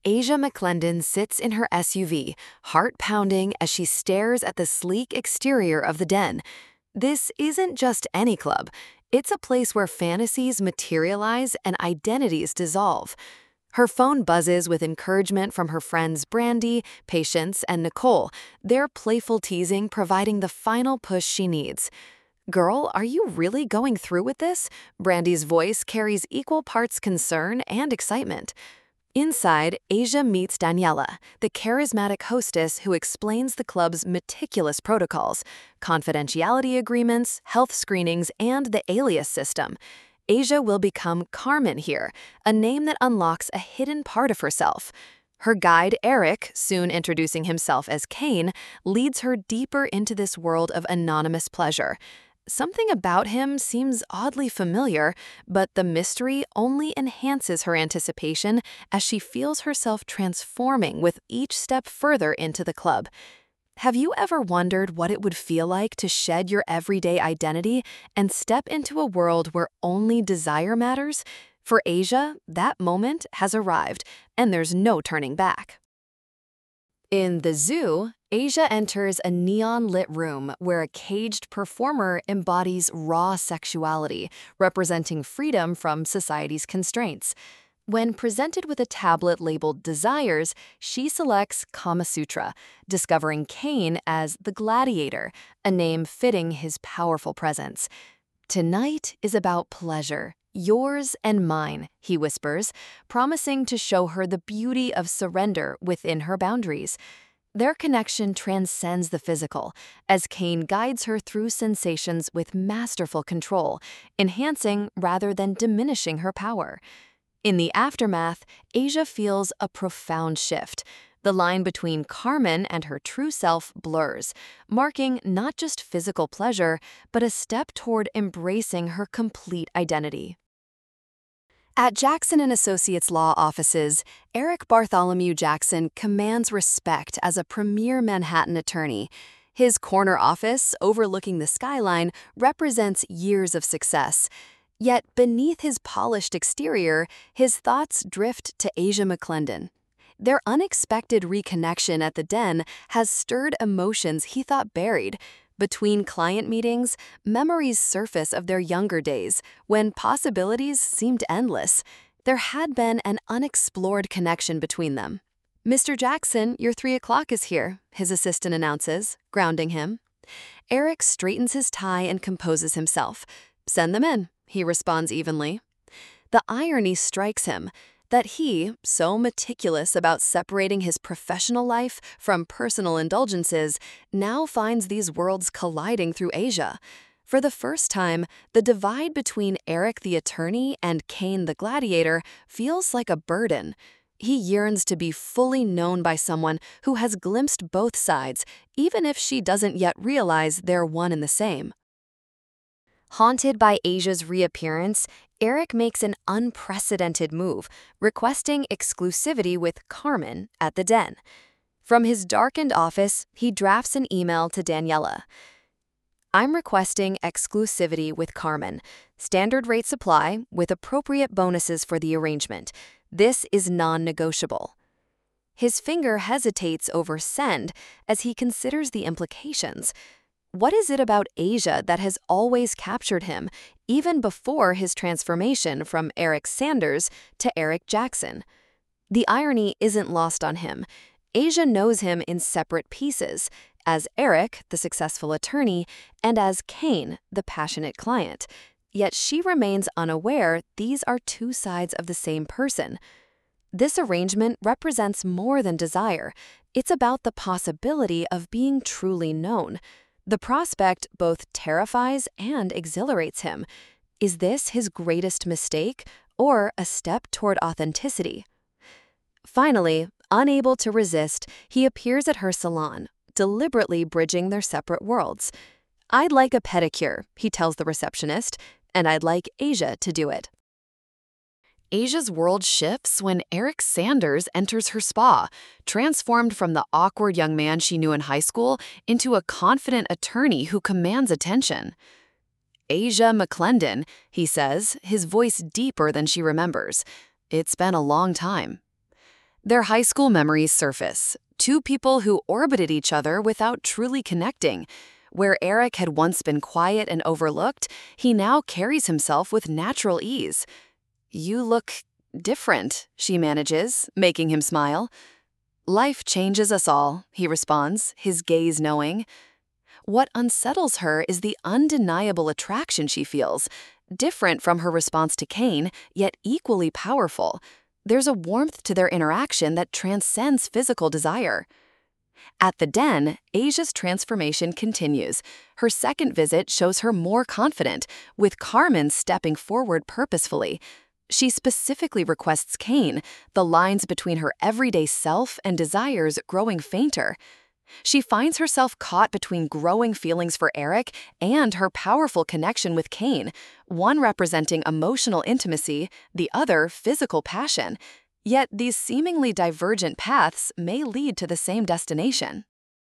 Asia McClendon sits in her SUV, heart pounding as she stares at the sleek exterior of the Den. This isn't just any club. It's a place where fantasies materialize and identities dissolve. Her phone buzzes with encouragement from her friends Brandy, Patience, and Nicole, their playful teasing providing the final push she needs. "Girl, are you really going through with this?" Brandy's voice carries equal parts concern and excitement. Inside, Asia meets Daniela, the charismatic hostess who explains the club's meticulous protocols, confidentiality agreements, health screenings, and the alias system. Asia will become Carmen here, a name that unlocks a hidden part of herself. Her guide, Eric, soon introducing himself as Kane, leads her deeper into this world of anonymous pleasure. Something about him seems oddly familiar, but the mystery only enhances her anticipation as she feels herself transforming with each step further into the club. Have you ever wondered what it would feel like to shed your everyday identity and step into a world where only desire matters? For Asia, that moment has arrived, and there's no turning back. In the zoo, Asia enters a neon-lit room where a caged performer embodies raw sexuality, representing freedom from society's constraints. When presented with a tablet labeled Desires, she selects Kama Sutra, discovering Kane as the Gladiator, a name fitting his powerful presence. "Tonight is about pleasure, yours and mine," he whispers, promising to show her the beauty of surrender within her boundaries. Their connection transcends the physical, as Kane guides her through sensations with masterful control, enhancing rather than diminishing her power. In the aftermath, Asia feels a profound shift. The line between Carmen and her true self blurs, marking not just physical pleasure, but a step toward embracing her complete identity. At Jackson & Associates Law Offices, Eric Bartholomew Jackson commands respect as a premier Manhattan attorney. His corner office, overlooking the skyline, represents years of success. Yet beneath his polished exterior, his thoughts drift to Asia McClendon. Their unexpected reconnection at the Den has stirred emotions he thought buried. Between client meetings, memories surface of their younger days, when possibilities seemed endless. There had been an unexplored connection between them. "Mr. Jackson, your 3 o'clock is here," his assistant announces, grounding him. Eric straightens his tie and composes himself. "Send them in," he responds evenly. The irony strikes him that he, so meticulous about separating his professional life from personal indulgences, now finds these worlds colliding through Asia. For the first time, the divide between Eric the attorney and Kane the gladiator feels like a burden. He yearns to be fully known by someone who has glimpsed both sides, even if she doesn't yet realize they're one and the same. Haunted by Asia's reappearance, Eric makes an unprecedented move, requesting exclusivity with Carmen at the Den. From his darkened office, he drafts an email to Daniela. "I'm requesting exclusivity with Carmen. Standard rate supply with appropriate bonuses for the arrangement. This is non-negotiable." His finger hesitates over send as he considers the implications. What is it about Asia that has always captured him, even before his transformation from Eric Sanders to Eric Jackson? The irony isn't lost on him. Asia knows him in separate pieces, as Eric, the successful attorney, and as Kane, the passionate client. Yet she remains unaware these are two sides of the same person. This arrangement represents more than desire. It's about the possibility of being truly known. The prospect both terrifies and exhilarates him. Is this his greatest mistake, or a step toward authenticity? Finally, unable to resist, he appears at her salon, deliberately bridging their separate worlds. "I'd like a pedicure," he tells the receptionist, "and I'd like Asia to do it." Asia's world shifts when Eric Sanders enters her spa, transformed from the awkward young man she knew in high school into a confident attorney who commands attention. "Asia McClendon," he says, his voice deeper than she remembers. "It's been a long time." Their high school memories surface. Two people who orbited each other without truly connecting. Where Eric had once been quiet and overlooked, he now carries himself with natural ease. "You look different," she manages, making him smile. "Life changes us all," he responds, his gaze knowing. What unsettles her is the undeniable attraction she feels, different from her response to Kane, yet equally powerful. There's a warmth to their interaction that transcends physical desire. At the den, Asia's transformation continues. Her second visit shows her more confident, with Carmen stepping forward purposefully. She specifically requests Kane, the lines between her everyday self and desires growing fainter. She finds herself caught between growing feelings for Eric and her powerful connection with Kane, one representing emotional intimacy, the other physical passion. Yet these seemingly divergent paths may lead to the same destination.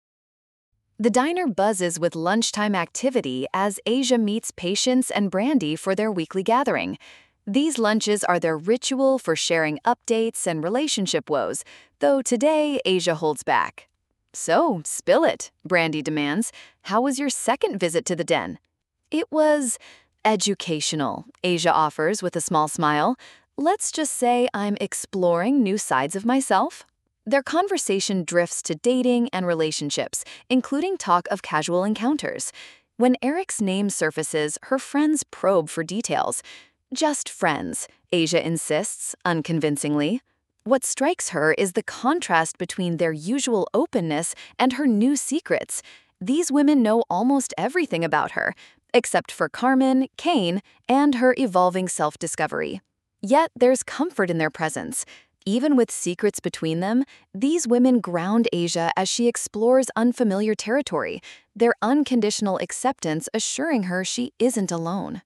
The diner buzzes with lunchtime activity as Asia meets Patience and Brandy for their weekly gathering. These lunches are their ritual for sharing updates and relationship woes, though today Asia holds back. "So, spill it," Brandy demands. "How was your second visit to the den?" "It was educational," Asia offers with a small smile. "Let's just say I'm exploring new sides of myself." Their conversation drifts to dating and relationships, including talk of casual encounters. When Eric's name surfaces, her friends probe for details. "Just friends," Asia insists, unconvincingly. What strikes her is the contrast between their usual openness and her new secrets. These women know almost everything about her, except for Carmen, Kane, and her evolving self-discovery. Yet there's comfort in their presence. Even with secrets between them, these women ground Asia as she explores unfamiliar territory, their unconditional acceptance assuring her she isn't alone.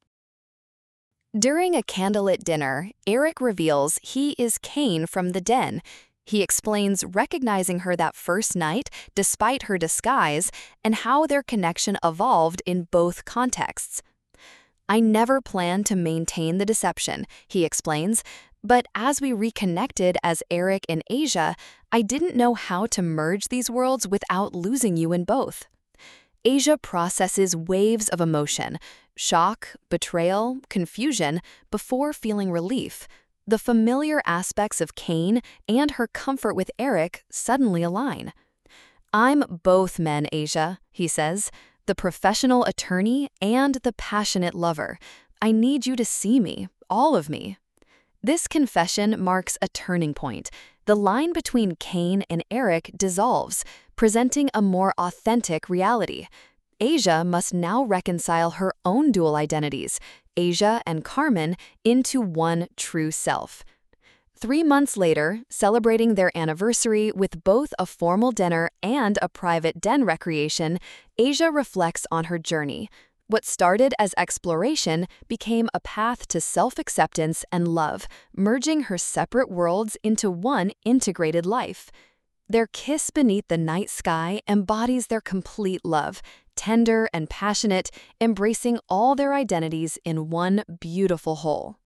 During a candlelit dinner, Eric reveals he is Kane from the den. He explains recognizing her that first night, despite her disguise, and how their connection evolved in both contexts. "I never planned to maintain the deception," he explains, "but as we reconnected as Eric and Asia, I didn't know how to merge these worlds without losing you in both." Asia processes waves of emotion, shock, betrayal, confusion, before feeling relief. The familiar aspects of Kane and her comfort with Eric suddenly align. "I'm both men, Asia," he says, "the professional attorney and the passionate lover. I need you to see me, all of me." This confession marks a turning point. The line between Kane and Eric dissolves, presenting a more authentic reality. Asia must now reconcile her own dual identities, Asia and Carmen, into one true self. 3 months later, celebrating their anniversary with both a formal dinner and a private den recreation, Asia reflects on her journey. What started as exploration became a path to self-acceptance and love, merging her separate worlds into one integrated life. Their kiss beneath the night sky embodies their complete love, tender and passionate, embracing all their identities in one beautiful whole.